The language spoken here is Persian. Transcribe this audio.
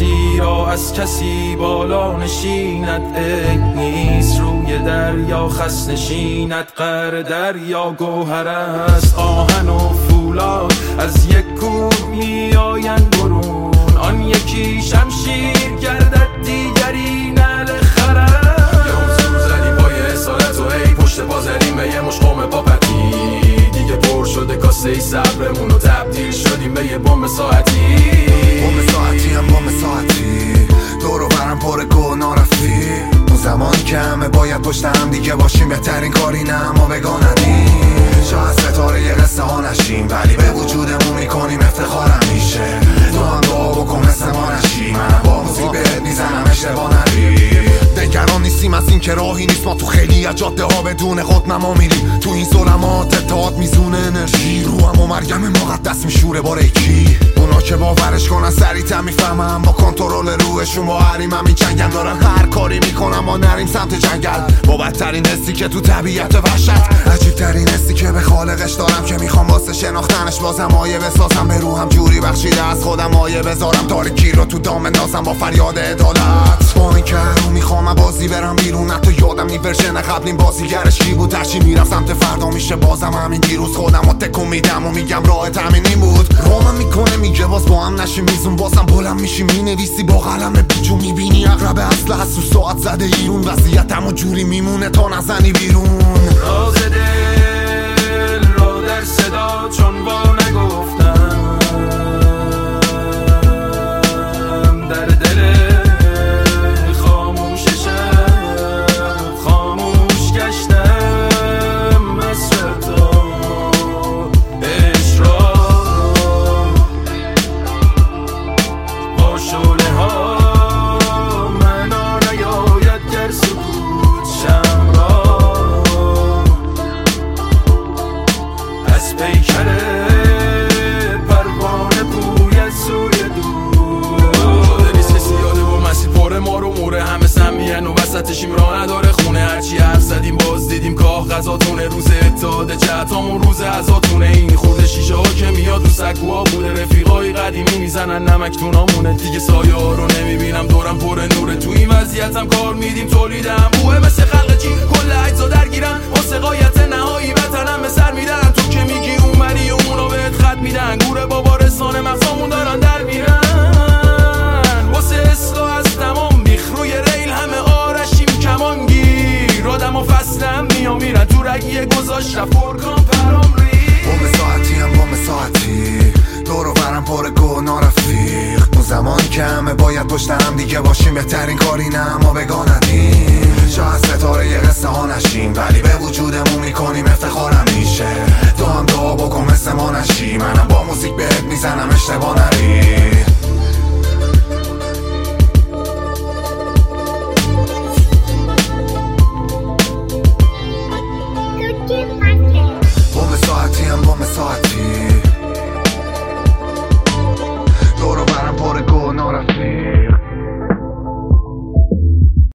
کسی را از کسی بالا نشیند، عیب نیست روی دریا خس نشیند. قعر دریا گوهر است، آهن و فولاد از یک کوه می آیند برون. آن یکی شمشیر گردد دیگری نعل خرد. یه حضور زدیم با یه اصالت و ای پشت پا زدیم به یه مشقوم پاپتی. دیگه پر شده کاسه ای صبرمون و تبدیل شدیم به یه بمب ساعتی. بمب ساعتی هم بمب ساعتی، دور و برم پر گناه رفتی. اون زمان که همه باید پشت هم دیگه باشیم، بهترین کاری نه اما بگاه ندیم. شاید ستاره یه قصه ها نشیم، ولی به وجودمون میکنیم افتخارم میشه. تو هم دعا بکن مثل ما نشی، منم با موزیک بهت میزنم اشتباه نری. نگران نیستیم از این که راهی نیست، ما تو خیلی از جاده ها بدون خودنما میریم. تو این ظلمات اتحاد میزونه انرژی، رو هم و مریم مقدس میشوره با ریکی. اونا که باورش کنن سریع‌تر میفهمم، با کنترل روحشون با حریم همین چنگن. دارن هر کاری میکنن ما نریم سمت جنگل، با بدترین حسی که تو طبیعت وحشت. عجیب ترین حسی که به خالقش دارم، که میخوام واسه شناختنش بازم آیه بسازم. به روحم جوری بخشیده از خودم آیه بذارم، تاریکی رو تو دام اندازم با فریاد عدالت. با این که رو میخوام بازی برم بیرون، حتی یادم نی ورژن قبلیم بازیگرش کی بود. هرچی میرم سمت فردا میشه بازم همین دیروز. خودم رو تکون میدم و میگم راه تامین این بود. رومم میکنه میگه باز با هم نشیم میزون، بازم بلند میشی مینویسی با قلم بیجون. میبینی اقرب اصل هست و ساعت زده ایرون، وضعیتم و جوری میمونه تا نزنی بیرون. راز دل را در صدا چون با نگفتم، در دل خاموش شب خاموش گشتم. عصر تو عشق را با شعله ها معنا نیاید گر سکوت شم را. از پیکر پروانه بوید سوی دور. شده نیست کسی یاده و مسیر پاره ما رو موره. همه سمیهن و وسطشیم راه نداره خونه. هرچی حرف زدیم باز دیدیم کاه غذاتونه. روز اتحاد جهتامون روز عزاتونه. این خورده شیشه ها که میاد رو سکوها بوده. رفیقای قدیمی میزنن نمک تونامونه. دیگه سایه ها رو نمیبینم دورم پر نوره. تو این وضعیتم کار میدیم تولیدم بوه مثل خلق چین. کل اجزا درگیرن واسه قایت نهایی وطنم به سر میدن. تو که میگی اومدی و اونا بهت خط میدن. گوره بابا رسانه مغزامون دارن در میرن. واسه اصلاح از تمام بیخ روی ریل همه آرشیم کمانگیر. آدم و فصلم میام میرن تو رگیه گذاشت رفت برکان پرام ری. بمب ساعتی هم بمب ساعتی، دور و برم پر گناه رفیق. اون زمان که همه باید پشت هم دیگه باشیم، بهترین کاری نه اما بگاه ندیم. شاید ستاره یه قصه ها نشیم، ولی به وجودمون میکنیم افتخارم میشه. تو هم دعا بکن مثل ما نشی، منم با موزیک بهت میزنم اشتباه نری. بمب ساعتی هم بمب ساعتی،